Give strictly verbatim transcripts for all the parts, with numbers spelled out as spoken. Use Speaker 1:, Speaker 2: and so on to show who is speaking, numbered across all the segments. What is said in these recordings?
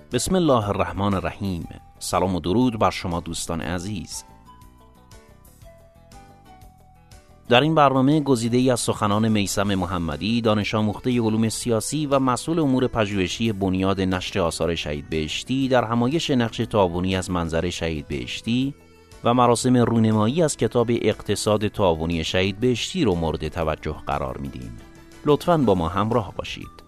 Speaker 1: بسم الله الرحمن الرحیم. سلام و درود بر شما دوستان عزیز. در این برنامه گزیده‌ای از سخنان میثم محمدی، دانش آموخته علوم سیاسی و مسئول امور پژوهشی بنیاد نشر آثار شهید بهشتی، در همایش نقش تعاونی از منظر شهید بهشتی و مراسم رونمایی از کتاب اقتصاد تعاونی شهید بهشتی رو مورد توجه قرار میدیم. لطفاً با ما همراه باشید.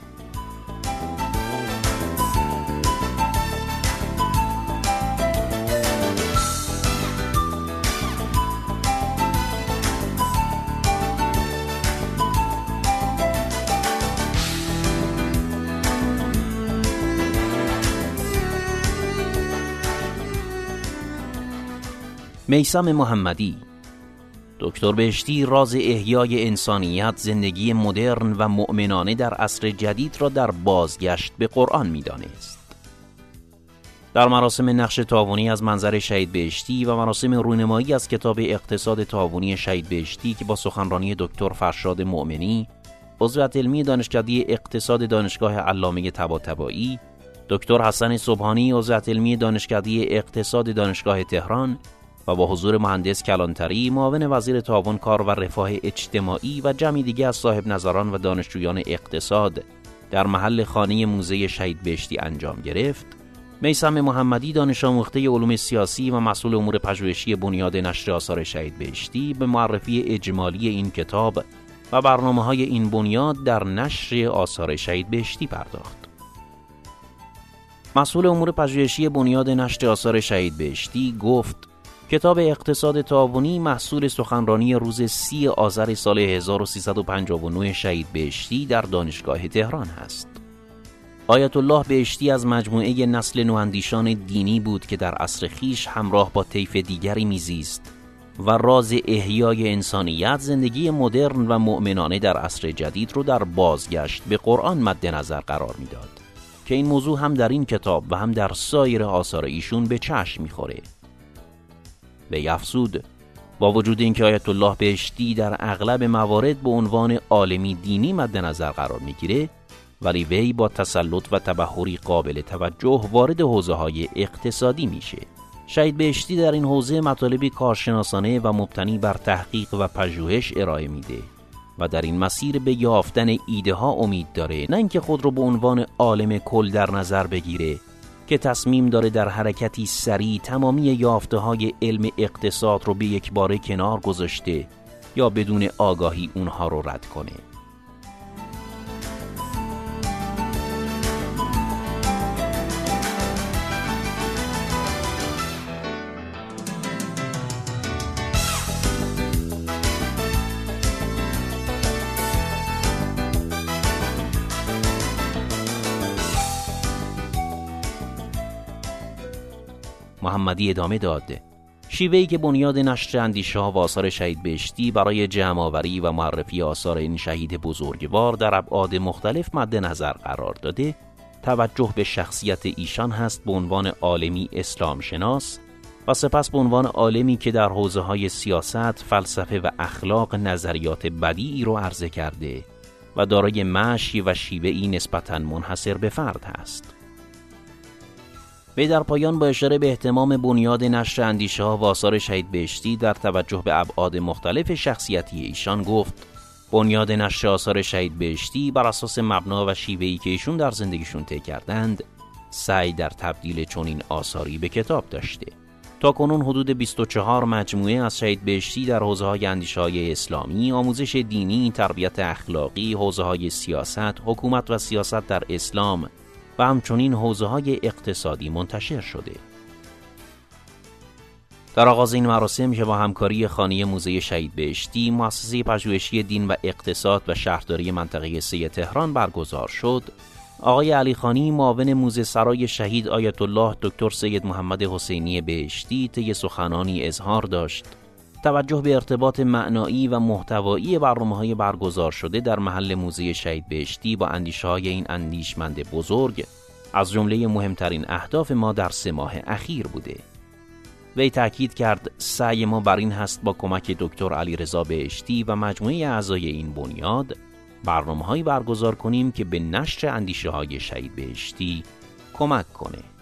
Speaker 1: میثم محمدی. دکتر بهشتی راز احیای انسانیت، زندگی مدرن و مؤمنانه در عصر جدید را در بازگشت به قرآن می‌دانست. در مراسم نقش تعاونی از منظر شهید بهشتی و مراسم رونمایی از کتاب اقتصاد تعاونی شهید بهشتی که با سخنرانی دکتر فرشاد مؤمنی، عضو هیئت علمی دانشکده اقتصاد دانشگاه علامه طباطبایی، دکتر حسن سبحانی، عضو هیئت علمی دانشکده اقتصاد دانشگاه تهران و با حضور مهندس کلانتری، معاون وزیر تعاون، کار و رفاه اجتماعی و جمعی دیگه از صاحب نظران و دانشجویان اقتصاد در محل خانه موزه شهید بهشتی انجام گرفت، میثم محمدی، دانش آموخته علوم سیاسی و مسئول امور پژوهشی بنیاد نشر آثار شهید بهشتی، به معرفی اجمالی این کتاب و برنامه‌های این بنیاد در نشر آثار شهید بهشتی پرداخت. مسئول امور پژوهشی بنیاد نشر آثار شهید بهشتی گفت: کتاب اقتصاد تعاونی محصول سخنرانی روز سی آذر سال هزار و سیصد و پنجاه و نه شهید بهشتی در دانشگاه تهران است. آیت الله بهشتی از مجموعه نسل نواندیشان دینی بود که در عصر خویش همراه با طیف دیگری میزیست و راز احیای انسانیت، زندگی مدرن و مؤمنانه در عصر جدید رو در بازگشت به قرآن مد نظر قرار میداد که این موضوع هم در این کتاب و هم در سایر آثار ایشون به چشم میخوره. وی افزود: با وجود اینکه آیت الله بهشتی در اغلب موارد به عنوان عالمی دینی مد نظر قرار میگیره، ولی وی با تسلط و تبحری قابل توجه وارد حوزه‌های اقتصادی میشه. شهید بهشتی در این حوزه مطالبی کارشناسانه و مبتنی بر تحقیق و پژوهش ارائه میده و در این مسیر به یافتن ایده ها امید داره، نه اینکه خود رو به عنوان عالم کل در نظر بگیره که تصمیم داره در حرکتی سریع تمامی یافته‌های علم اقتصاد رو به یک باره کنار گذاشته یا بدون آگاهی اونها رو رد کنه. محمدی ادامه داد: شیوهی که بنیاد نشر اندیشه‌ها و آثار شهید بهشتی برای جمع‌آوری و معرفی آثار این شهید بزرگوار در ابعاد مختلف مد نظر قرار داده، توجه به شخصیت ایشان هست به عنوان عالمی اسلام شناس و سپس به عنوان عالمی که در حوزه‌های سیاست، فلسفه و اخلاق نظریات بدیعی رو عرضه کرده و دارای مشی و شیوه‌ای نسبتاً منحصر به فرد هست. وی در پایان با اشاره به اهتمام بنیاد نشر اندیشه‌ها و آثار شهید بهشتی در توجه به ابعاد مختلف شخصیتی ایشان گفت: بنیاد نشر آثار شهید بهشتی بر اساس مبنا و شیوهی که ایشون در زندگیشون طی کردند، سعی در تبدیل چنین آثاری به کتاب داشته. تا کنون حدود بیست و چهار مجموعه از شهید بهشتی در حوزه‌های اندیشه‌های اسلامی، آموزش دینی، تربیت اخلاقی، حوزه‌های سیاست، حکومت و سیاست در اسلام و همچنین حوزه‌های اقتصادی منتشر شده. در آغاز این مراسم که با همکاری خانه موزه شهید بهشتی، مؤسسه پژوهشی دین و اقتصاد و شهرداری منطقه سه تهران برگزار شد، آقای علی خانی، معاون موزه سرای شهید آیت الله دکتر سید محمد حسینی بهشتی، طی سخنانی اظهار داشت توجه به ارتباط معنایی و محتوایی برنامه‌های برگزار شده در محل موزه شهید بهشتی با اندیشه‌های این اندیشمند بزرگ از جمله مهمترین اهداف ما در سه ماه اخیر بوده. وی تأکید کرد سعی ما بر این هست با کمک دکتر علیرضا بهشتی و مجموعه اعضای این بنیاد برنامه‌هایی برگزار کنیم که به نشر اندیشه‌های شهید بهشتی کمک کنه.